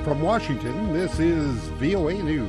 From Washington, this is VOA News.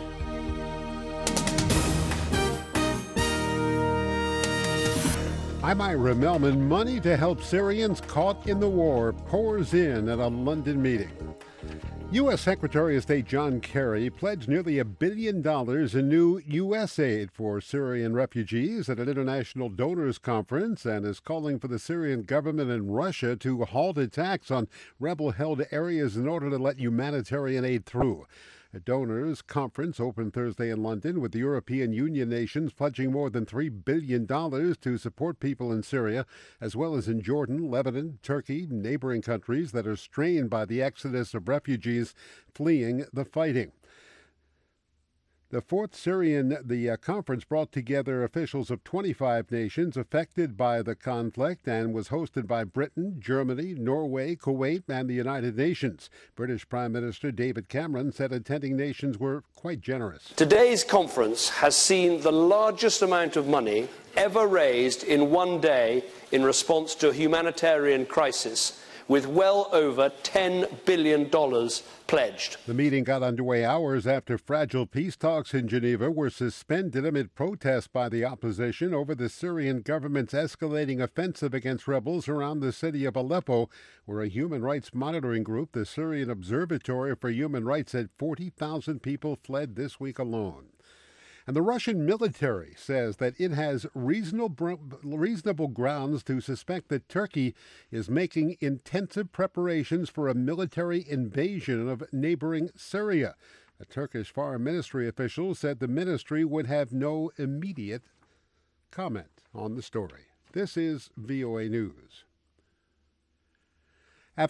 I'm Ira Melman. Money to help Syrians caught in the war pours in at a London meeting. U.S. Secretary of State John Kerry pledged nearly $1 billion in new U.S. aid for Syrian refugees at an international donors conference and is calling for the Syrian government and Russia to halt attacks on rebel-held areas in order to let humanitarian aid through. A donors conference opened Thursday in London with the European Union nations pledging more than $3 billion to support people in Syria, as well as in Jordan, Lebanon, Turkey, neighboring countries that are strained by the exodus of refugees fleeing the fighting. The conference brought together officials of 25 nations affected by the conflict and was hosted by Britain, Germany, Norway, Kuwait, and the United Nations. British Prime Minister David Cameron said attending nations were quite generous. Today's conference has seen the largest amount of money ever raised in one day in response to a humanitarian crisis, with well over $10 billion pledged. The meeting got underway hours after fragile peace talks in Geneva were suspended amid protests by the opposition over the Syrian government's escalating offensive against rebels around the city of Aleppo, where a human rights monitoring group, the Syrian Observatory for Human Rights, said 40,000 people fled this week alone. And the Russian military says that it has reasonable grounds to suspect that Turkey is making intensive preparations for a military invasion of neighboring Syria. A Turkish foreign ministry official said the ministry would have no immediate comment on the story. This is VOA News.